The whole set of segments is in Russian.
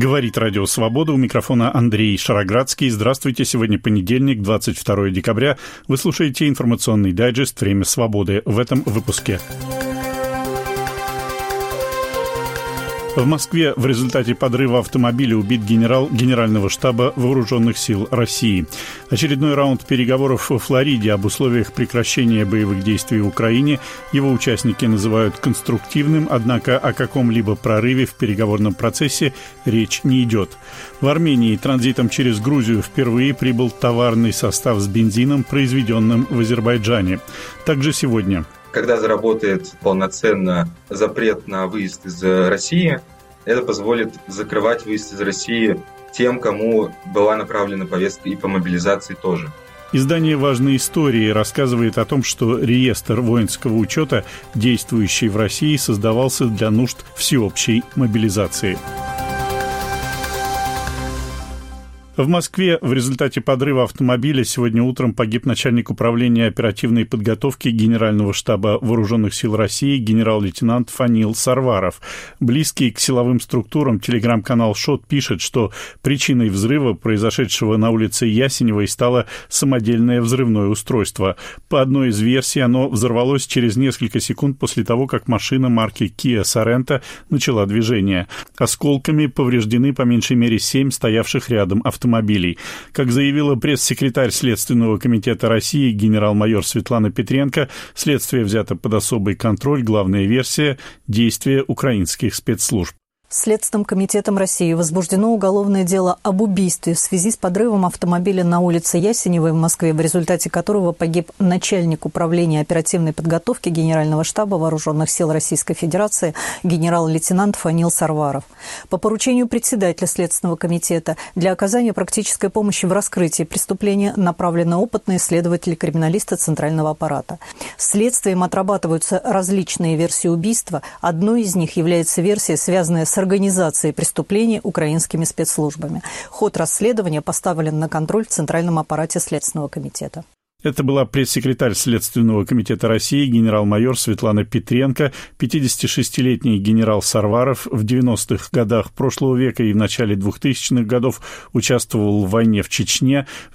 Говорит Радио Свобода, у микрофона Андрей Шароградский. Здравствуйте, сегодня понедельник, 22 декабря. Вы слушаете информационный дайджест «Время свободы» в этом выпуске. В Москве в результате подрыва автомобиля убит генерал Генерального штаба Вооруженных сил России. Очередной раунд переговоров во Флориде об условиях прекращения боевых действий в Украине его участники называют конструктивным, однако о каком-либо прорыве в переговорном процессе речь не идет. В Армении транзитом через Грузию впервые прибыл товарный состав с бензином, произведенным в Азербайджане. Также сегодня. Когда заработает полноценно запрет на выезд из России, это позволит закрывать выезд из России тем, кому была направлена повестка, и по мобилизации тоже. Издание «Важные истории» рассказывает о том, что реестр воинского учета, действующий в России, создавался для нужд всеобщей мобилизации. В Москве в результате подрыва автомобиля сегодня утром погиб начальник управления оперативной подготовки Генерального штаба Вооруженных сил России генерал-лейтенант Фанил Сарваров. Близкий к силовым структурам телеграм-канал ШОТ пишет, что причиной взрыва, произошедшего на улице Ясеневой, стало самодельное взрывное устройство. По одной из версий, оно взорвалось через несколько секунд после того, как машина марки Kia Sorento начала движение. Осколками повреждены по меньшей мере 7 стоявших рядом автомобилей. Как заявила пресс-секретарь Следственного комитета России генерал-майор Светлана Петренко, следствие взято под особый контроль. Главная версия – действия украинских спецслужб. Следственным комитетом России возбуждено уголовное дело об убийстве в связи с подрывом автомобиля на улице Ясеневой в Москве, в результате которого погиб начальник управления оперативной подготовки Генерального штаба Вооруженных сил Российской Федерации генерал-лейтенант Фанил Сарваров. По поручению председателя Следственного комитета для оказания практической помощи в раскрытии преступления направлены опытные следователи-криминалисты Центрального аппарата. Следствием отрабатываются различные версии убийства. Одной из них является версия, связанная с организацией преступлений украинскими спецслужбами. Ход расследования поставлен на контроль в Центральном аппарате Следственного комитета. Это была пресс-секретарь Следственного комитета России генерал-майор Светлана Петренко. 56-летний генерал Сарваров в 90-х годах прошлого века и в начале 2000-х годов участвовал в войне в Чечне. В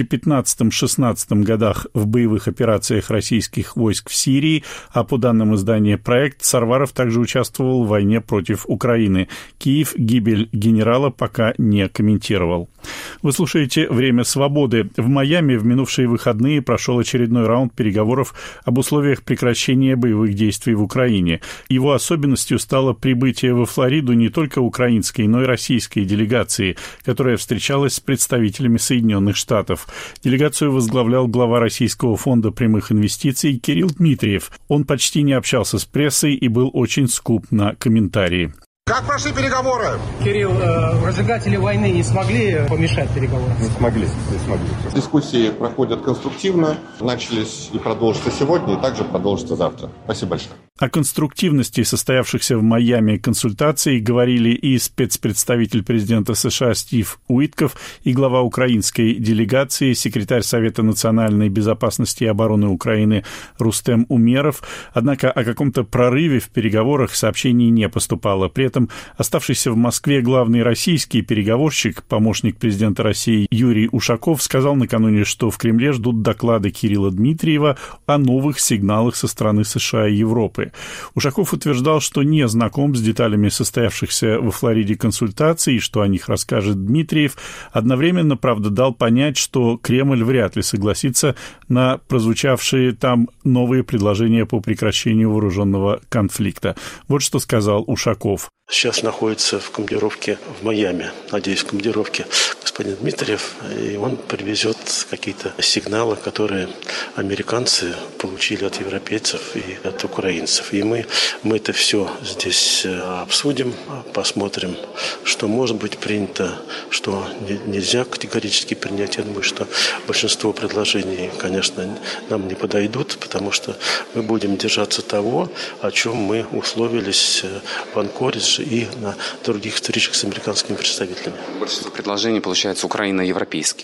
2015-16 годах в боевых операциях российских войск в Сирии, а по данным издания «Проект», Сарваров также участвовал в войне против Украины. Киев гибель генерала пока не комментировал. Вы слушаете «Время свободы». В Майами в минувшие выходные прошел очередной раунд переговоров об условиях прекращения боевых действий в Украине. Его особенностью стало прибытие во Флориду не только украинской, но и российской делегации, которая встречалась с представителями Соединенных Штатов. Делегацию возглавлял глава Российского фонда прямых инвестиций Кирилл Дмитриев. Он почти не общался с прессой и был очень скуп на комментарии. Как прошли переговоры? Кирилл, разжигатели войны не смогли помешать переговорам? Не смогли. Дискуссии проходят конструктивно, начались и продолжатся сегодня, и также продолжатся завтра. Спасибо большое. О конструктивности состоявшихся в Майами консультаций говорили и спецпредставитель президента США Стив Уитков, и глава украинской делегации, секретарь Совета национальной безопасности и обороны Украины Рустем Умеров. Однако о каком-то прорыве в переговорах сообщений не поступало. При этом оставшийся в Москве главный российский переговорщик, помощник президента России Юрий Ушаков, сказал накануне, что в Кремле ждут доклады Кирилла Дмитриева о новых сигналах со стороны США и Европы. Ушаков утверждал, что не знаком с деталями состоявшихся во Флориде консультаций и что о них расскажет Дмитриев. Одновременно, правда, дал понять, что Кремль вряд ли согласится на прозвучавшие там новые предложения по прекращению вооруженного конфликта. Вот что сказал Ушаков. Сейчас находится в командировке в Майами, надеюсь, в командировке господин Дмитриев, и он привезет какие-то сигналы, которые американцы получили от европейцев и от украинцев. И мы это все здесь обсудим, посмотрим, что может быть принято, что нельзя категорически принять. Я думаю, что большинство предложений, конечно, нам не подойдут, потому что мы будем держаться того, о чем мы условились в Анкоридже и на других встречах с американскими представителями. Большинство предложений, получается, украино-европейских.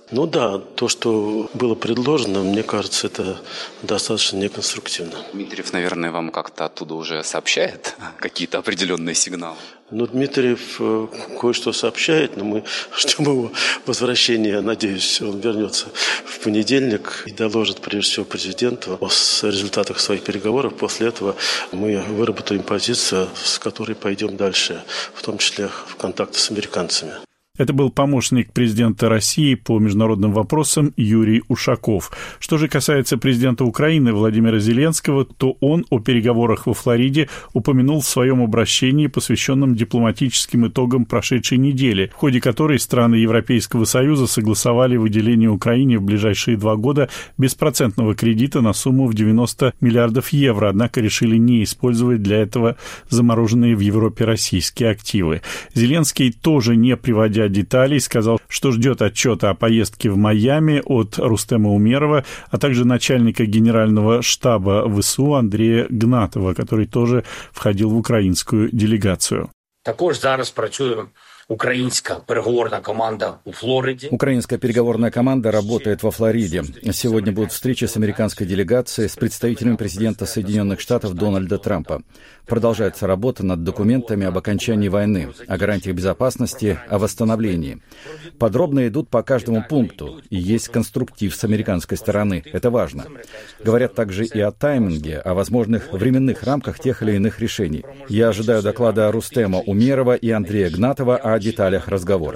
Ну да, то, что было предложено, мне кажется, это достаточно неконструктивно. Дмитриев, наверное, вам как-то оттуда уже сообщает какие-то определенные сигналы? Ну, Дмитриев кое-что сообщает, но мы ждем его возвращения. Надеюсь, он вернется в понедельник и доложит, прежде всего, президенту о результатах своих переговоров. После этого мы выработаем позицию, с которой пойдем дальше, в том числе в контакты с американцами. Это был помощник президента России по международным вопросам Юрий Ушаков. Что же касается президента Украины Владимира Зеленского, то он о переговорах во Флориде упомянул в своем обращении, посвященном дипломатическим итогам прошедшей недели, в ходе которой страны Европейского Союза согласовали выделение Украине в ближайшие 2 года беспроцентного кредита на сумму в 90 миллиардов евро, однако решили не использовать для этого замороженные в Европе российские активы. Зеленский, тоже не приводя деталей, сказал, что ждет отчета о поездке в Майами от Рустема Умерова, а также начальника генерального штаба ВСУ Андрея Гнатова, который тоже входил в украинскую делегацию. Також зараз працює украинская переговорная команда у Флориде. Украинская переговорная команда работает во Флориде. Сегодня будут встречи с американской делегацией, с представителем президента Соединенных Штатов Дональда Трампа. Продолжается работа над документами об окончании войны, о гарантиях безопасности, о восстановлении. Подробно идут по каждому пункту, и есть конструктив с американской стороны. Это важно. Говорят также и о тайминге, о возможных временных рамках тех или иных решений. Я ожидаю доклада Рустема Умерова и Андрея Гнатова о деталях разговора.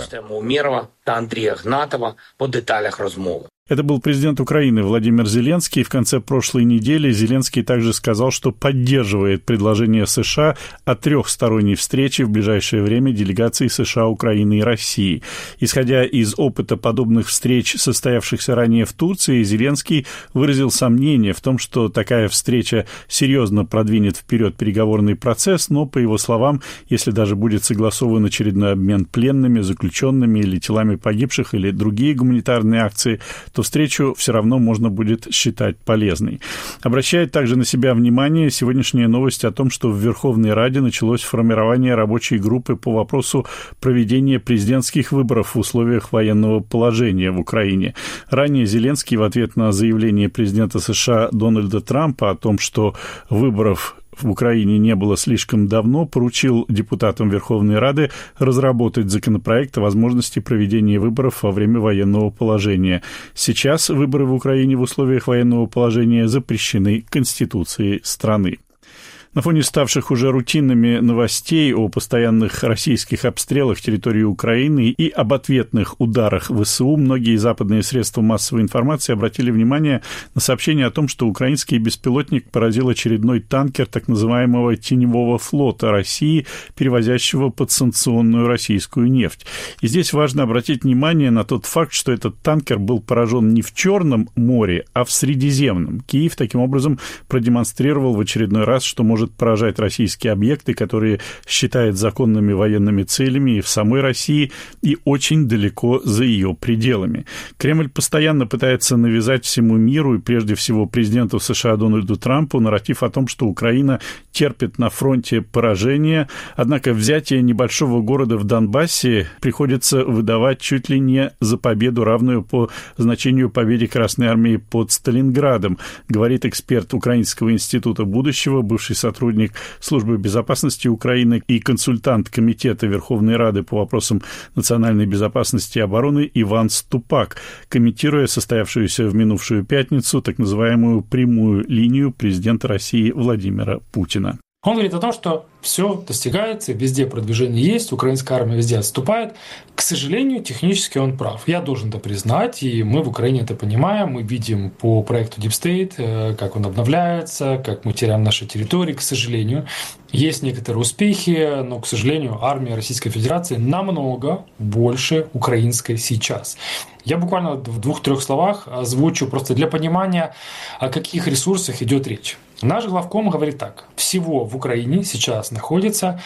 Это был президент Украины Владимир Зеленский. В конце прошлой недели Зеленский также сказал, что поддерживает предложение США о трехсторонней встрече в ближайшее время делегаций США, Украины и России. Исходя из опыта подобных встреч, состоявшихся ранее в Турции, Зеленский выразил сомнение в том, что такая встреча серьезно продвинет вперед переговорный процесс, но, по его словам, если даже будет согласован очередной обмен пленными, заключенными или телами погибших или другие гуманитарные акции, то встречу все равно можно будет считать полезной. Обращает также на себя внимание сегодняшняя новость о том, что в Верховной Раде началось формирование рабочей группы по вопросу проведения президентских выборов в условиях военного положения в Украине. Ранее Зеленский в ответ на заявление президента США Дональда Трампа о том, что выборов в Украине не было слишком давно, поручил депутатам Верховной Рады разработать законопроект о возможности проведения выборов во время военного положения. Сейчас выборы в Украине в условиях военного положения запрещены Конституцией страны. На фоне ставших уже рутинными новостей о постоянных российских обстрелах территории Украины и об ответных ударах ВСУ, многие западные средства массовой информации обратили внимание на сообщение о том, что украинский беспилотник поразил очередной танкер так называемого теневого флота России, перевозящего подсанкционную российскую нефть. И здесь важно обратить внимание на тот факт, что этот танкер был поражен не в Черном море, а в Средиземном. Киев таким образом продемонстрировал в очередной раз, что может поражать российские объекты, которые считает законными военными целями и в самой России, и очень далеко за ее пределами. Кремль постоянно пытается навязать всему миру и прежде всего президенту США Дональду Трампу нарратив о том, что Украина терпит на фронте поражение, однако взятие небольшого города в Донбассе приходится выдавать чуть ли не за победу, равную по значению победе Красной Армии под Сталинградом, говорит эксперт Украинского института будущего, бывший сотрудник Службы безопасности Украины и консультант Комитета Верховной Рады по вопросам национальной безопасности и обороны Иван Ступак, комментируя состоявшуюся в минувшую пятницу так называемую прямую линию президента России Владимира Путина. Он говорит о том, что все достигается, везде продвижение есть, украинская армия везде отступает. К сожалению, технически он прав. Я должен это признать, и мы в Украине это понимаем. Мы видим по проекту Deep State, как он обновляется, как мы теряем наши территории. К сожалению, есть некоторые успехи, но, к сожалению, армия Российской Федерации намного больше украинской сейчас. Я буквально в 2-3 словах озвучу просто для понимания, о каких ресурсах идет речь. Наш главком говорит так. Всего в Украине сейчас находится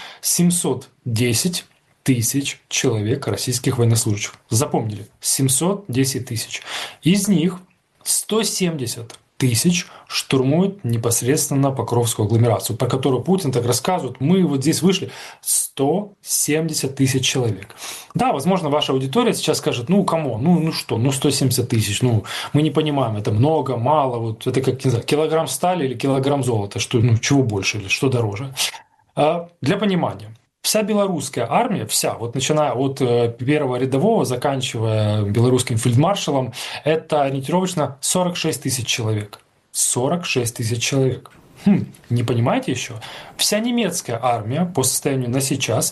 710 тысяч человек российских военнослужащих. Запомнили? 710 тысяч. Из них 170 тысяч штурмуют непосредственно Покровскую агломерацию, про которую Путин так рассказывает. Мы вот здесь вышли 170 тысяч человек. Да, возможно, ваша аудитория сейчас скажет, ну, камон, ну что, 170 тысяч, мы не понимаем, это много, мало, вот это как, не знаю, килограмм стали или килограмм золота, что, чего больше или что дороже. Для понимания. Вся белорусская армия, вот начиная от первого рядового, заканчивая белорусским фельдмаршалом, это ориентировочно 46 тысяч человек. 46 тысяч человек. Не понимаете еще? Вся немецкая армия по состоянию на сейчас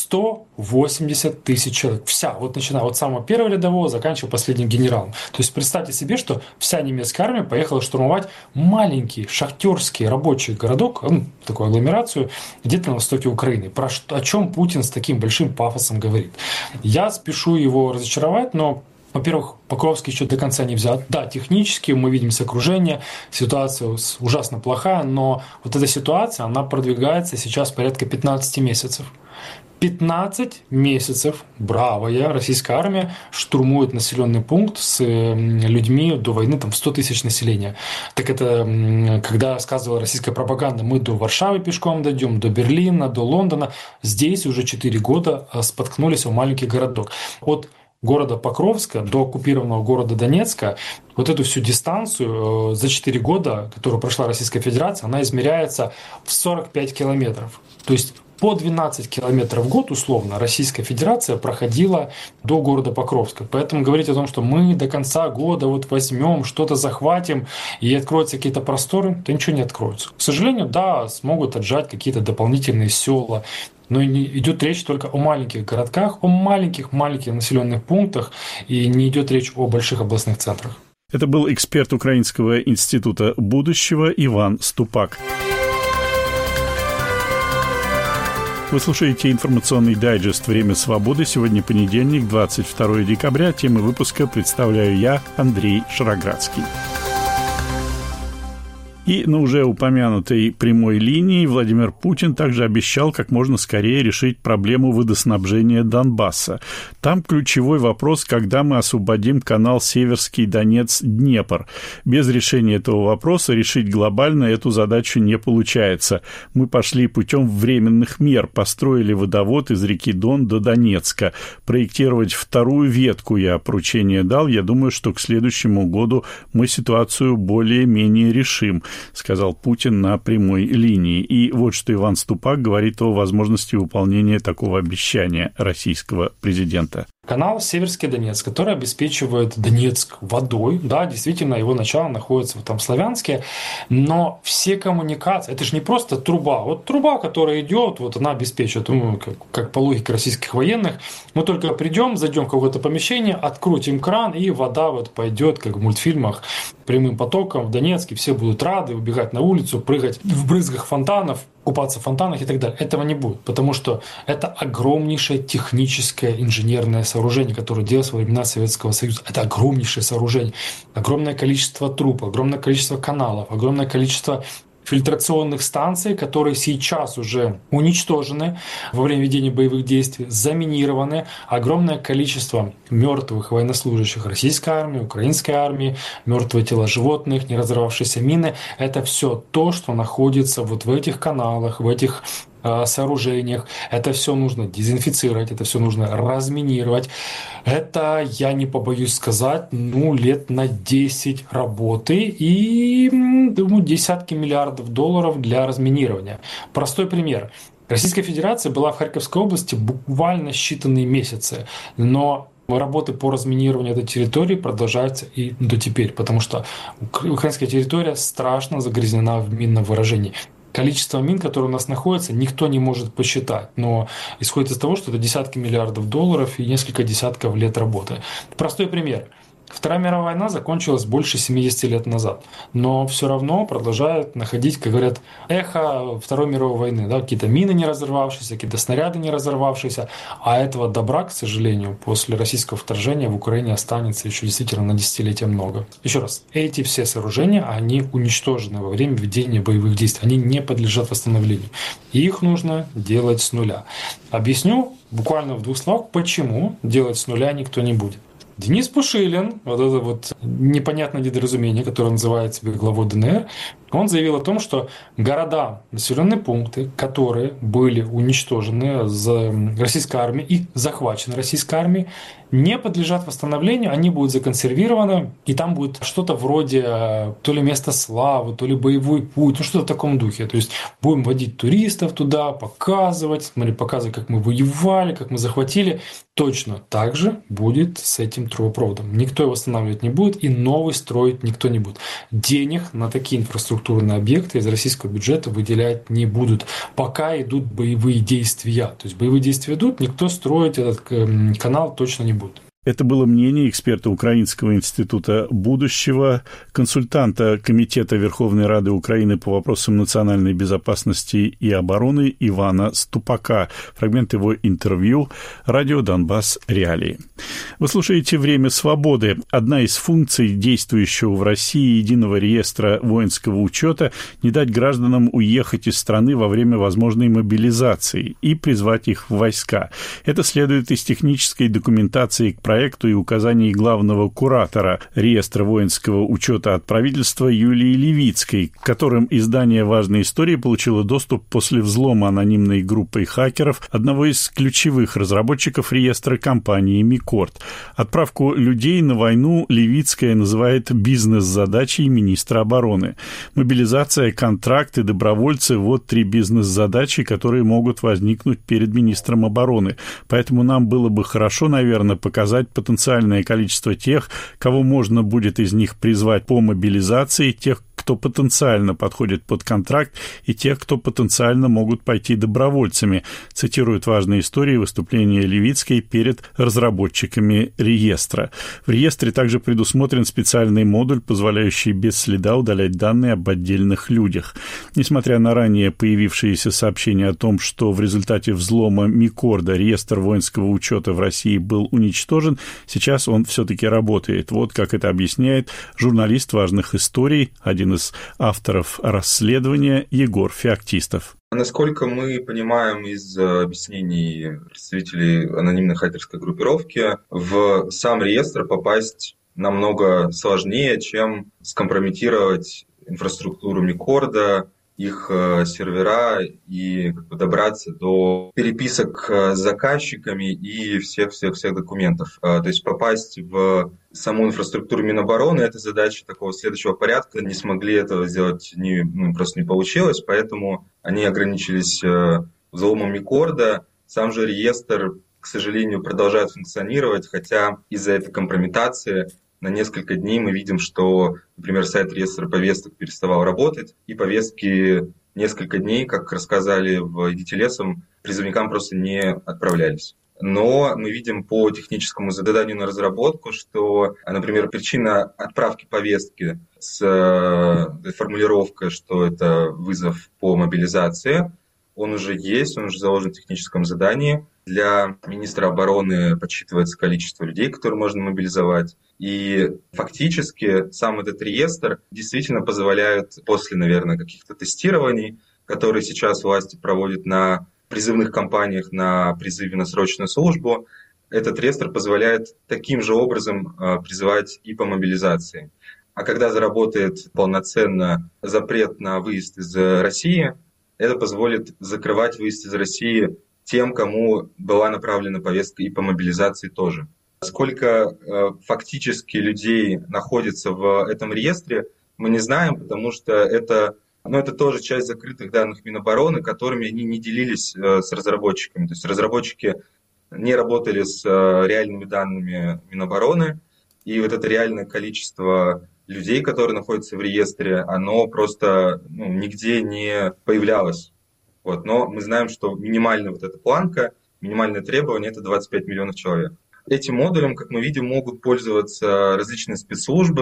180 тысяч человек. Вся, вот начиная от самого первого рядового, заканчивая последним генералом. То есть представьте себе, что вся немецкая армия поехала штурмовать маленький шахтерский рабочий городок, такую агломерацию, где-то на востоке Украины. О чем Путин с таким большим пафосом говорит? Я спешу его разочаровать, но во-первых, Покровский еще до конца не взят. Да, технически мы видим с окружения, ситуация ужасно плохая, но вот эта ситуация, она продвигается сейчас порядка 15 месяцев. 15 месяцев бравая российская армия штурмует населенный пункт с людьми до войны в 100 тысяч населения. Так это, когда сказывала российская пропаганда, мы до Варшавы пешком дойдем, до Берлина, до Лондона. Здесь уже 4 года споткнулись в маленький городок. От города Покровска до оккупированного города Донецка, вот эту всю дистанцию за 4 года, которую прошла Российская Федерация, она измеряется в 45 километров. То есть по 12 километров в год, условно, Российская Федерация проходила до города Покровска. Поэтому говорить о том, что мы до конца года возьмем, что-то захватим и откроются какие-то просторы, то ничего не откроется. К сожалению, да, смогут отжать какие-то дополнительные села, но идет речь только о маленьких городках, о маленьких населенных пунктах, и не идет речь о больших областных центрах. Это был эксперт Украинского института будущего Иван Ступак. Вы слушаете информационный дайджест «Время свободы». Сегодня понедельник, 22 декабря. Темы выпуска представляю я, Андрей Шароградский. И на уже упомянутой прямой линии Владимир Путин также обещал как можно скорее решить проблему водоснабжения Донбасса. Там ключевой вопрос, когда мы освободим канал Северский Донец-Днепр. Без решения этого вопроса решить глобально эту задачу не получается. Мы пошли путем временных мер, построили водовод из реки Дон до Донецка. Проектировать вторую ветку я поручение дал. Я думаю, что к следующему году мы ситуацию более-менее решим, сказал Путин на прямой линии. И вот что Иван Ступак говорит о возможности выполнения такого обещания российского президента. Канал Северский Донец, который обеспечивает Донецк водой, да, действительно, его начало находится в Славянске, но все коммуникации, это же не просто труба, вот труба, которая идет, вот она обеспечивает, как по логике российских военных, мы только придем, зайдем в какое-то помещение, открутим кран, и вода пойдет, как в мультфильмах, прямым потоком в Донецке, все будут рады убегать на улицу, прыгать в брызгах фонтанов, купаться в фонтанах и так далее. Этого не будет, потому что это огромнейшее техническое инженерное сооружение, которое делалось во времена Советского Союза. Это огромнейшее сооружение. Огромное количество труб, огромное количество каналов, огромное количество фильтрационных станций, которые сейчас уже уничтожены во время ведения боевых действий, заминированы. Огромное количество мертвых военнослужащих российской армии, украинской армии, мертвые тела животных, не разорвавшиеся мины. Это все то, что находится в этих каналах, в этих сооружениях. Это все нужно дезинфицировать, это все нужно разминировать. Это, я не побоюсь сказать, лет на 10 работы и десятки миллиардов долларов для разминирования. Простой пример. Российская Федерация была в Харьковской области буквально считанные месяцы, но работы по разминированию этой территории продолжаются и до теперь, потому что украинская территория страшно загрязнена в минном выражении. Количество мин, которые у нас находятся, никто не может посчитать, но исходит из того, что это десятки миллиардов долларов и несколько десятков лет работы. Простой пример. Вторая мировая война закончилась больше 70 лет назад, но все равно продолжают находить, как говорят, эхо Второй мировой войны. Да? Какие-то мины не разорвавшиеся, какие-то снаряды не разорвавшиеся, а этого добра, к сожалению, после российского вторжения в Украине останется еще действительно на десятилетия много. Еще раз, эти все сооружения, они уничтожены во время ведения боевых действий, они не подлежат восстановлению. И их нужно делать с нуля. Объясню буквально в 2 словах, почему делать с нуля никто не будет. Денис Пушилин, вот это вот непонятное недоразумение, которое называет себя главой ДНР, он заявил о том, что города, населенные пункты, которые были уничтожены российской армией и захвачены российской армией, не подлежат восстановлению, они будут законсервированы, и там будет что-то вроде то ли место славы, то ли боевой путь, что-то в таком духе. То есть будем водить туристов туда, показывать, показывать, как мы воевали, как мы захватили. Точно так же будет с этим трубопроводом. Никто его восстанавливать не будет, и новый строить никто не будет. Денег на такие инфраструктурные объекты из российского бюджета выделять не будут, пока идут боевые действия. То есть боевые действия идут, никто строить этот канал точно не будет. Это было мнение эксперта Украинского института будущего, консультанта Комитета Верховной Рады Украины по вопросам национальной безопасности и обороны Ивана Ступака. Фрагмент его интервью. Радио «Донбасс. Реалии». Вы слушаете «Время свободы». Одна из функций действующего в России единого реестра воинского учета – не дать гражданам уехать из страны во время возможной мобилизации и призвать их в войска. Это следует из технической документации к проекту и указаний главного куратора реестра воинского учета от правительства Юлии Левицкой, к которым издание «Важные истории» получило доступ после взлома анонимной группой хакеров одного из ключевых разработчиков реестра компании «Микорд». Отправку людей на войну Левицкая называет бизнес-задачей министра обороны. Мобилизация, контракты, добровольцы – вот 3 бизнес-задачи, которые могут возникнуть перед министром обороны. Поэтому нам было бы хорошо, наверное, показать потенциальное количество тех, кого можно будет из них призвать по мобилизации, тех, кто потенциально подходит под контракт, и тех, кто потенциально могут пойти добровольцами, цитируют «Важные истории» выступления Левицкой перед разработчиками реестра. В реестре также предусмотрен специальный модуль, позволяющий без следа удалять данные об отдельных людях. Несмотря на ранее появившиеся сообщения о том, что в результате взлома Микорда реестр воинского учета в России был уничтожен, сейчас он все-таки работает. Вот как это объясняет журналист «Важных историй», один из авторов расследования Егор Феоктистов. Насколько мы понимаем из объяснений представителей анонимной хакерской группировки, в сам реестр попасть намного сложнее, чем скомпрометировать инфраструктуру Микорда, их сервера и добраться до переписок с заказчиками и всех документов. То есть попасть в саму инфраструктуру Минобороны — это задача такого следующего порядка. Не смогли этого сделать, просто не получилось, поэтому они ограничились взломом Микорда. Сам же реестр, к сожалению, продолжает функционировать, хотя из-за этой компрометации на несколько дней мы видим, что, например, сайт реестра повесток переставал работать, и повестки несколько дней, как рассказали в «Идите лесом», призывникам просто не отправлялись. Но мы видим по техническому заданию на разработку, что, например, причина отправки повестки с формулировкой, что это вызов по мобилизации, он уже есть, он уже заложен в техническом задании. Для министра обороны подсчитывается количество людей, которые можно мобилизовать. И фактически сам этот реестр действительно позволяет после, наверное, каких-то тестирований, которые сейчас власти проводят на призывных кампаниях, на призыве на срочную службу, этот реестр позволяет таким же образом призывать и по мобилизации. А когда заработает полноценно запрет на выезд из России, это позволит закрывать выезд из России тем, кому была направлена повестка и по мобилизации тоже. Сколько фактически людей находится в этом реестре, мы не знаем, потому что это тоже часть закрытых данных Минобороны, которыми они не делились с разработчиками. То есть разработчики не работали с реальными данными Минобороны, и вот это реальное количество людей, которые находятся в реестре, оно просто нигде не появлялось. Но мы знаем, что минимальная вот эта планка, минимальное требование – это 25 миллионов человек. Этим модулем, как мы видим, могут пользоваться различные спецслужбы,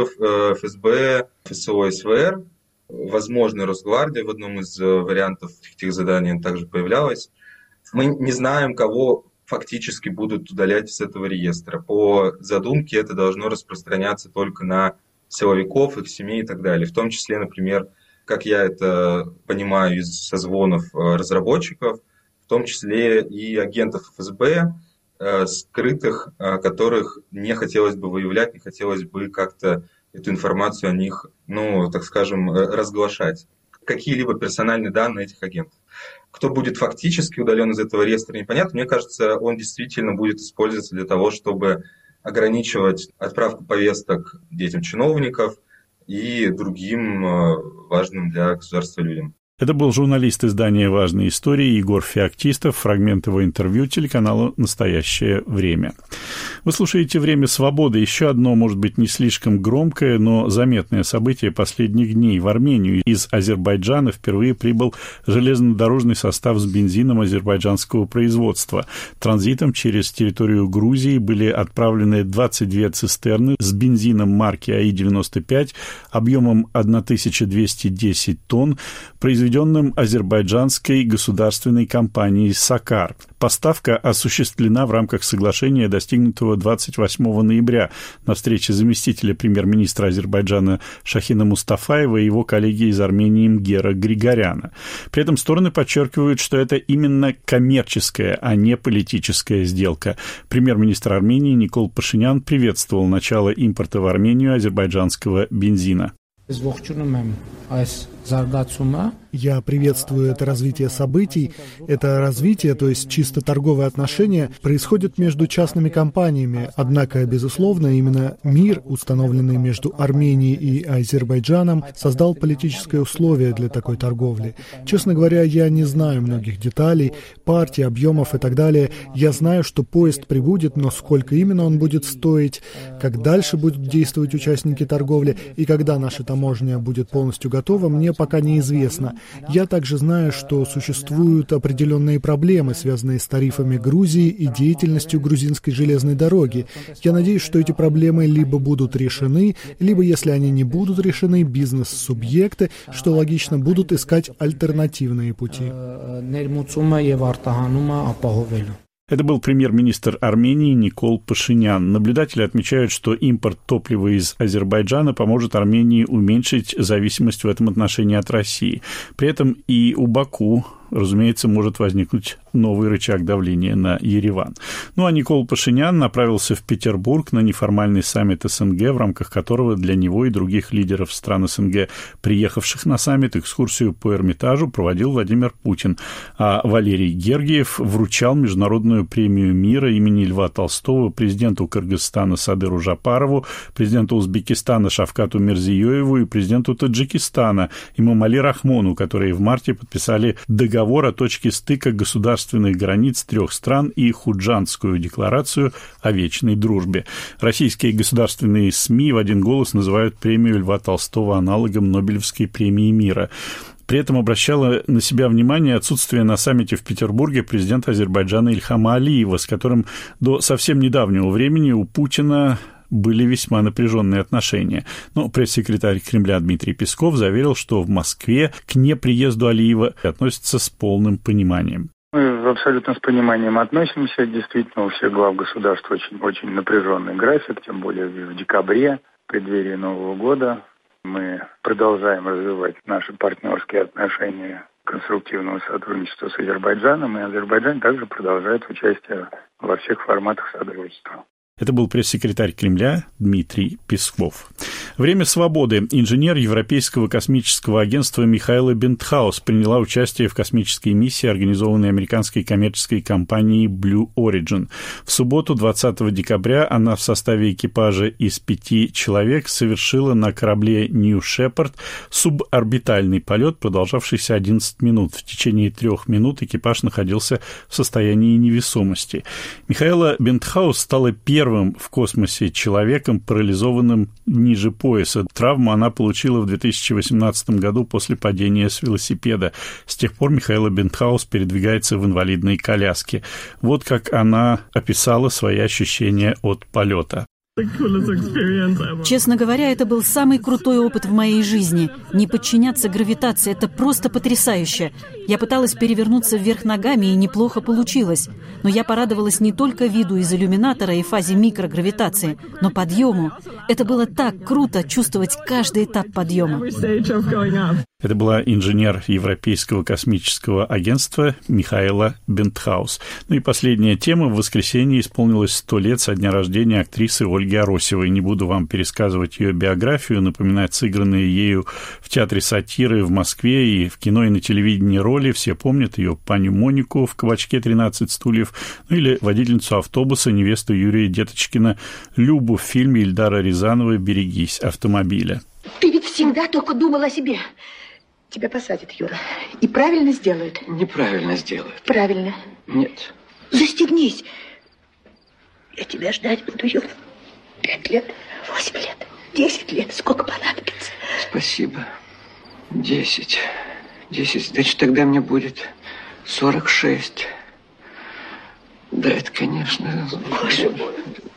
ФСБ, ФСО, СВР, возможно, Росгвардия в одном из вариантов этих заданий также появлялась. Мы не знаем, кого фактически будут удалять с этого реестра. По задумке это должно распространяться только на силовиков, их семей и так далее. В том числе, например, как я это понимаю из созвонов разработчиков, в том числе и агентов ФСБ скрытых, которых не хотелось бы выявлять, не хотелось бы как-то эту информацию о них, так скажем, разглашать. Какие-либо персональные данные этих агентов. Кто будет фактически удален из этого реестра, непонятно. Мне кажется, он действительно будет использоваться для того, чтобы ограничивать отправку повесток детям чиновников и другим важным для государства людям. Это был журналист издания «Важные истории» Егор Феоктистов. Фрагмент его интервью телеканалу «Настоящее время». Вы слушаете «Время свободы». Еще одно, может быть, не слишком громкое, но заметное событие последних дней. В Армению из Азербайджана впервые прибыл железнодорожный состав с бензином азербайджанского производства. Транзитом через территорию Грузии были отправлены 22 цистерны с бензином марки АИ-95 объемом 1210 тонн, произведенным азербайджанской государственной компанией «Сакар». Поставка осуществлена в рамках соглашения, достигнутого 28 ноября на встрече заместителя премьер-министра Азербайджана Шахина Мустафаева и его коллеги из Армении Мгера Григоряна. При этом стороны подчеркивают, что это именно коммерческая, а не политическая сделка. Премьер-министр Армении Никол Пашинян приветствовал начало импорта в Армению азербайджанского бензина. Я приветствую это развитие событий. Это развитие, то есть чисто торговые отношения, происходит между частными компаниями. Однако, безусловно, именно мир, установленный между Арменией и Азербайджаном, создал политическое условие для такой торговли. Честно говоря, я не знаю многих деталей, партий, объемов и так далее. Я знаю, что поезд прибудет, но сколько именно он будет стоить, как дальше будут действовать участники торговли и когда наша таможня будет полностью готова, мне пока неизвестно. Я также знаю, что существуют определенные проблемы, связанные с тарифами Грузии и деятельностью грузинской железной дороги. Я надеюсь, что эти проблемы либо будут решены, либо, если они не будут решены, бизнес-субъекты, что логично, будут искать альтернативные пути. Это был премьер-министр Армении Никол Пашинян. Наблюдатели отмечают, что импорт топлива из Азербайджана поможет Армении уменьшить зависимость в этом отношении от России. При этом и у Баку, разумеется, может возникнуть новый рычаг давления на Ереван. А Никол Пашинян направился в Петербург на неформальный саммит СНГ, в рамках которого для него и других лидеров стран СНГ, приехавших на саммит, экскурсию по Эрмитажу проводил Владимир Путин, а Валерий Гергиев вручал международную премию мира имени Льва Толстого президенту Кыргызстана Садыру Жапарову, президенту Узбекистана Шавкату Мирзиёеву и президенту Таджикистана Имомали Рахмону, которые в марте подписали договор о точке стыка государственных границ трех стран и Худжандскую декларацию о вечной дружбе. Российские государственные СМИ в один голос называют премию Льва Толстого аналогом Нобелевской премии мира. При этом обращало на себя внимание отсутствие на саммите в Петербурге президента Азербайджана Ильхама Алиева, с которым до совсем недавнего времени у Путина были весьма напряженные отношения. Но пресс-секретарь Кремля Дмитрий Песков заверил, что в Москве к неприезду Алиева относятся с полным пониманием. Мы абсолютно с пониманием относимся. Действительно, у всех глав государств очень напряженный график, тем более в декабре, в преддверии Нового года. Мы продолжаем развивать наши партнерские отношения, конструктивного сотрудничества с Азербайджаном, и Азербайджан также продолжает участие во всех форматах содружества. Это был пресс-секретарь Кремля Дмитрий Песков. «Время свободы». Инженер Европейского космического агентства Михаила Бентхаус приняла участие в космической миссии, организованной американской коммерческой компанией Blue Origin. В субботу, 20 декабря, она в составе экипажа из 5 человек совершила на корабле New Shepard суборбитальный полет, продолжавшийся 11 минут. В течение 3 минут экипаж находился в состоянии невесомости. Михаила Бентхаус стала первым в космосе человеком, парализованным ниже пояса. Травму она получила в 2018 году после падения с велосипеда. С тех пор Михаила Бентхаус передвигается в инвалидной коляске. Вот как она описала свои ощущения от полета. Честно говоря, это был самый крутой опыт в моей жизни. Не подчиняться гравитации – это просто потрясающе. Я пыталась перевернуться вверх ногами, и неплохо получилось. Но я порадовалась не только виду из иллюминатора и фазе микрогравитации, но подъему. Это было так круто чувствовать каждый этап подъема. Это была инженер Европейского космического агентства Михаэла Бентхаус. Ну и последняя тема. В воскресенье исполнилось 100 лет со дня рождения актрисы Ольги Аросевой. Не буду вам пересказывать ее биографию, напоминать сыгранные ею в Театре сатиры в Москве и в кино и на телевидении роли. Все помнят ее паню Монику в «Кабачке 13 стульев», ну или водительницу автобуса, невесту Юрия Деточкина Любу в фильме Ильдара Рязанова «Берегись автомобиля». Ты ведь всегда только думал о себе. Тебя посадят, Юра. И правильно сделают. Неправильно сделают. Правильно. Нет. Застегнись. Я тебя ждать буду, Юра. 5 лет, 8 лет, 10 лет. Сколько понадобится. Спасибо. 10. Значит, тогда мне будет 46. Да, это, конечно... Боже мой.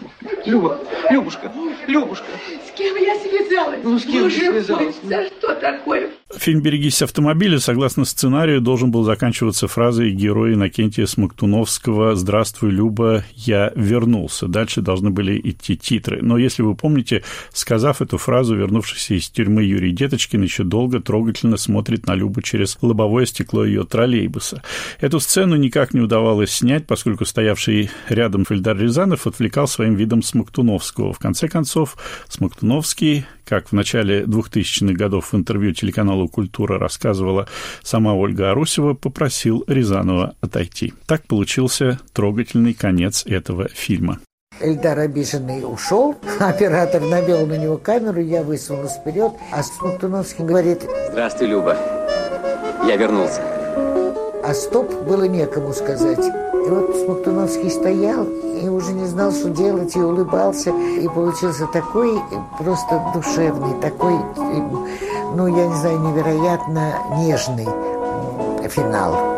Любушка. С кем я связалась? Ну, с кем Боже ты связалась? мой, за что такое? Фильм «Берегись автомобиля», согласно сценарию, должен был заканчиваться фразой героя Иннокентия Смоктуновского «Здравствуй, Люба, я вернулся». Дальше должны были идти титры. Но, если вы помните, сказав эту фразу, вернувшийся из тюрьмы Юрий Деточкин еще долго трогательно смотрит на Любу через лобовое стекло ее троллейбуса. Эту сцену никак не удавалось снять, поскольку стоявший рядом Ильдар Рязанов отвлекал своим видом Смоктуновского. В конце концов, Смоктуновский, как в начале 2000-х годов в интервью телеканалу «Культура» рассказывала сама Ольга Аросева, попросил Рязанова отойти. Так получился трогательный конец этого фильма. Ильдар обиженный ушел, оператор навел на него камеру, я высунулась вперед, а Смоктуновский говорит: Здравствуй, Люба. Я вернулся. А стоп было некому сказать. И вот Смоктуновский стоял и уже не знал, что делать, и улыбался. И получился такой просто душевный, такой, ну, я не знаю, невероятно нежный финал.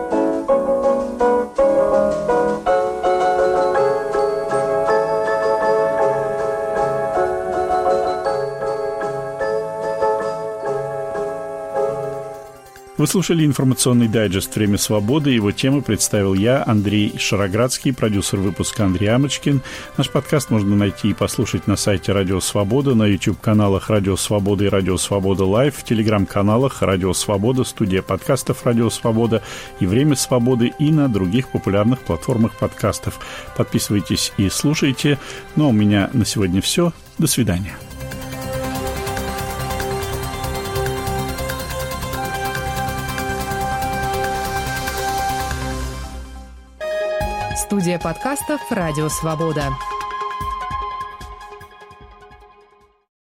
Вы слушали информационный дайджест «Время свободы». Его темы представил я, Андрей Шароградский, продюсер выпуска Андрей Амочкин. Наш подкаст можно найти и послушать на сайте Радио Свобода, на YouTube-каналах Радио Свобода и Радио Свобода Лайв, в Телеграм-каналах Радио Свобода, студия подкастов Радио Свобода и Время свободы и на других популярных платформах подкастов. Подписывайтесь и слушайте. Ну а у меня на сегодня все. До свидания. Студия подкастов «Радио Свобода».